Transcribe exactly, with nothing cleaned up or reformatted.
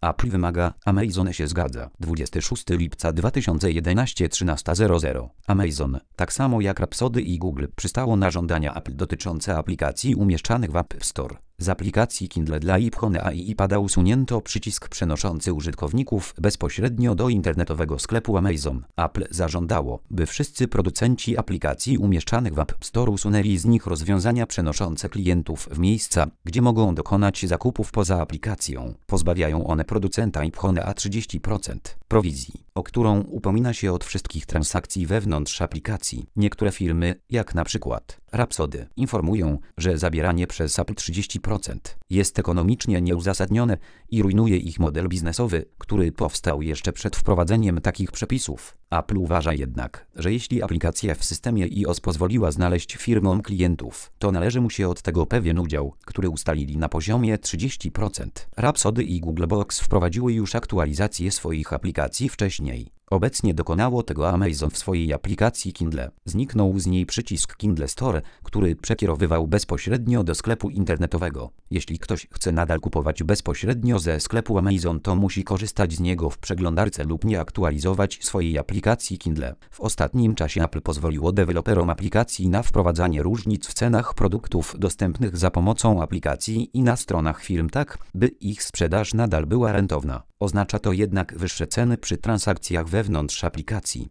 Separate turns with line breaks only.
Apple wymaga, Amazon się zgadza. dwudziestego szóstego lipca dwa tysiące jedenastego, trzynasta zero zero. Amazon, tak samo jak Rhapsody i Google, przystało na żądania Apple dotyczące aplikacji umieszczanych w App Store. Z aplikacji Kindle dla iPhone'a i iPada usunięto przycisk przenoszący użytkowników bezpośrednio do internetowego sklepu Amazon. Apple zażądało, by wszyscy producenci aplikacji umieszczanych w App Store usunęli z nich rozwiązania przenoszące klientów w miejsca, gdzie mogą dokonać zakupów poza aplikacją. Pozbawiają one producenta iPhone'a trzydzieści procent prowizji, o którą upomina się od wszystkich transakcji wewnątrz aplikacji. Niektóre firmy, jak na przykład Rhapsody, informują, że zabieranie przez Apple trzydzieści procent jest ekonomicznie nieuzasadnione i rujnuje ich model biznesowy, który powstał jeszcze przed wprowadzeniem takich przepisów. Apple uważa jednak, że jeśli aplikacja w systemie iOS pozwoliła znaleźć firmom klientów, to należy mu się od tego pewien udział, który ustalili na poziomie trzydzieści procent. Rhapsody i Googlebox wprowadziły już aktualizację swoich aplikacji wcześniej. Obecnie dokonało tego Amazon w swojej aplikacji Kindle. Zniknął z niej przycisk Kindle Store, który przekierowywał bezpośrednio do sklepu internetowego. Jeśli ktoś chce nadal kupować bezpośrednio ze sklepu Amazon, to musi korzystać z niego w przeglądarce lub nie aktualizować swojej aplikacji Kindle. W ostatnim czasie Apple pozwoliło deweloperom aplikacji na wprowadzanie różnic w cenach produktów dostępnych za pomocą aplikacji i na stronach firm tak, by ich sprzedaż nadal była rentowna. Oznacza to jednak wyższe ceny przy transakcjach wewnątrz aplikacji.